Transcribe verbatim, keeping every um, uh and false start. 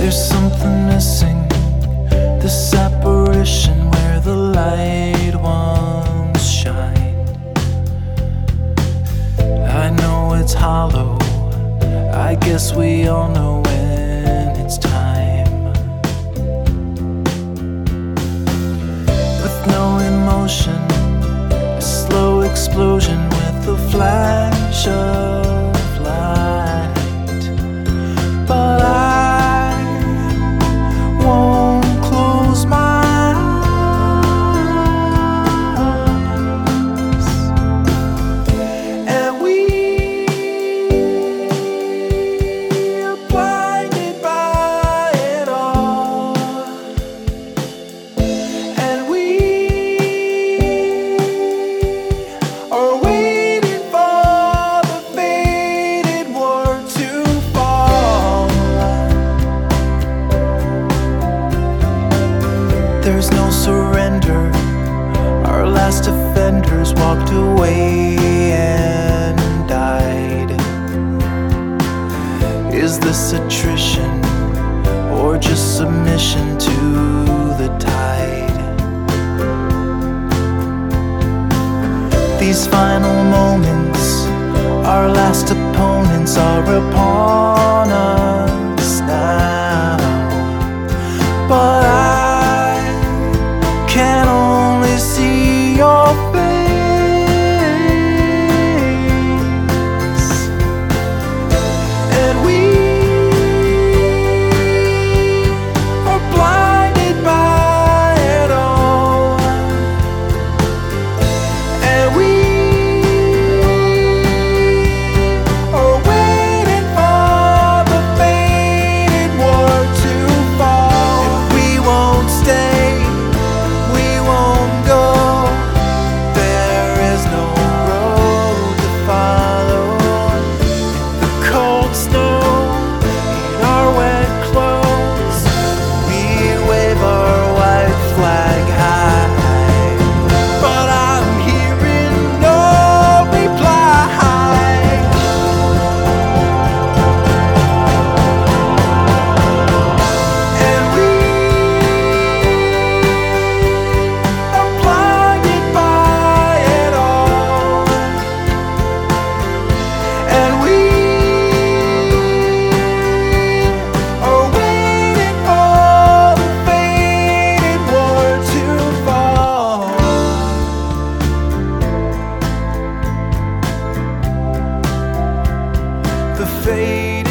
There's something missing, this apparition where the light ones shine. I know it's hollow, I guess we all know when it's time. With no emotion, a slow explosion with a flash of light. But I won't close my eyes. And we are blinded by it all. And we are waiting for the faded word to fall. There's no surrender, our last offenders walked away and died. Is this attrition or just submission to the tide? These final moments, our last opponents are upon us now. But I can only see your face. And we are blinded by it all. And we are waiting for the faded word to fall. And we won't stay, we won't go. There is no road to follow. In the cold snow, in our wet clothes, we wave our white flag high. But I'm hearing no reply. And we are blinded by it all. And we are waiting for the faded word to fall. The faded